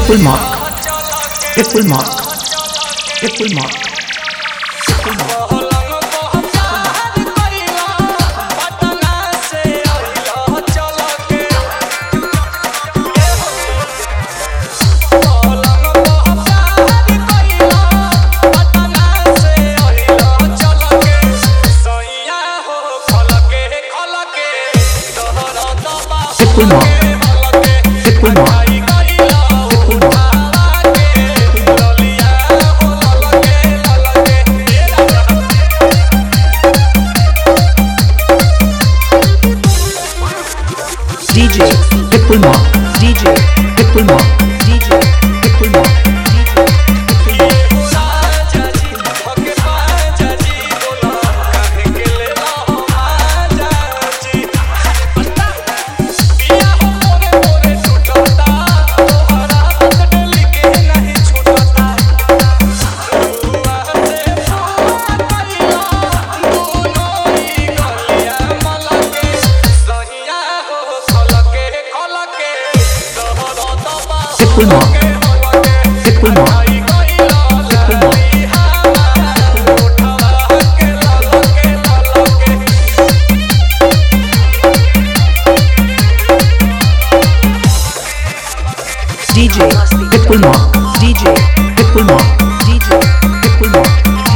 full mark, a full mark, a full mark, a full mark. Full mark, full mark, full mark. DJ, full mark, DJ, full mark, DJ, full mark, DJ. Full mark, full mark, full mark. DJ, full mark, DJ, full mark, DJ, full mark,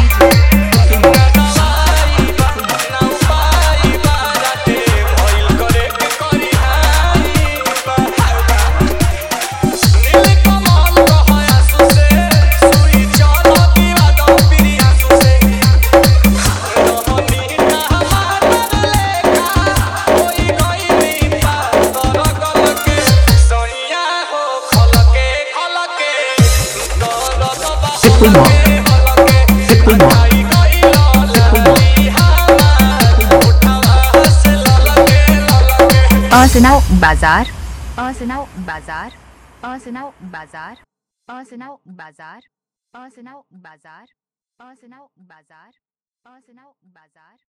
full mark, full mark, full mark. Asnav बाजार, असनाव बाजार, असनाव बाजार, असनाव बाजार, असनाव बाजार, असनाव बाजार, असनाव बाजार.